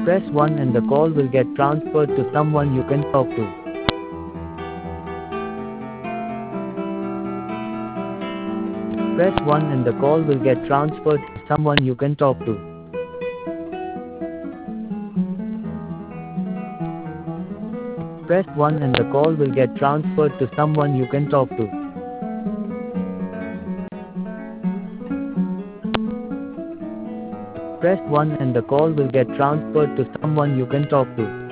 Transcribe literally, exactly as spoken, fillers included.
Press one and the call will get transferred to someone you can talk to. Press one and the call will get transferred to someone you can talk to. Press one and the call will get transferred to someone you can talk to. Press one and the call will get transferred to someone you can talk to.